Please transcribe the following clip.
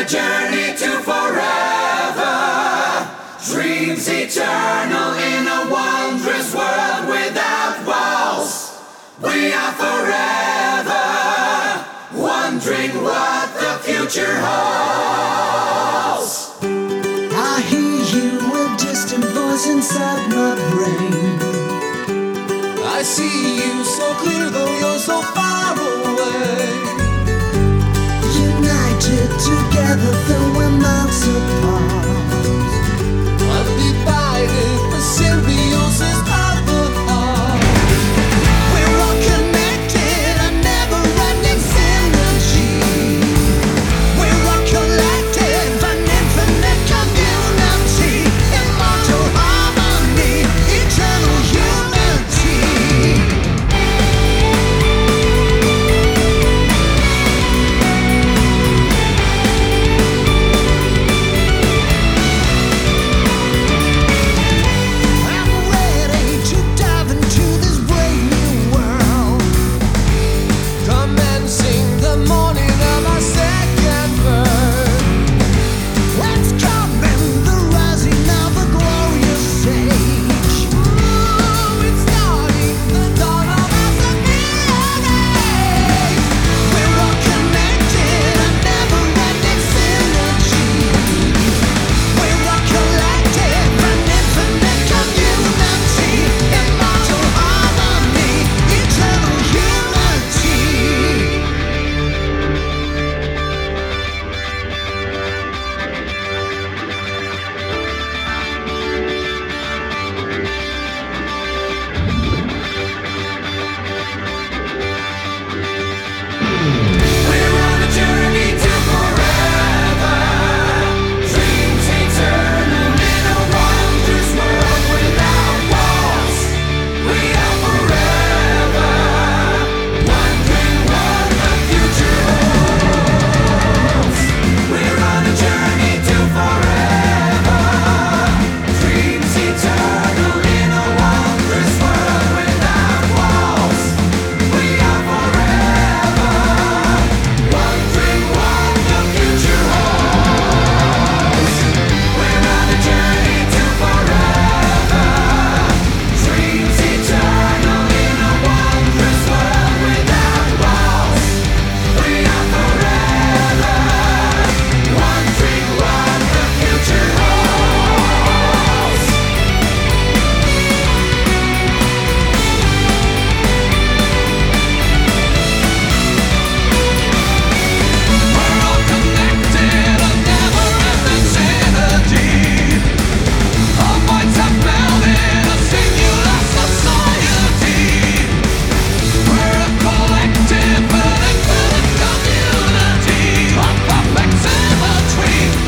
journey to forever. Dreams eternal in a wondrous world without walls. We are forever wondering what the future holds. I hear you, a distant voice inside my brain. I see you so clear, though you're so far away.